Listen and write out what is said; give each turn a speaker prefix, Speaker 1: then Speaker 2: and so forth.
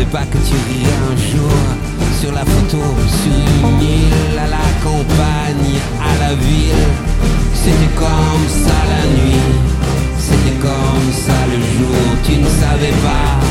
Speaker 1: savais pas que tu rirais un jour sur la photo, sur une île, à la campagne, à la ville. C'était comme ça la nuit, c'était comme ça le jour. Tu ne savais pas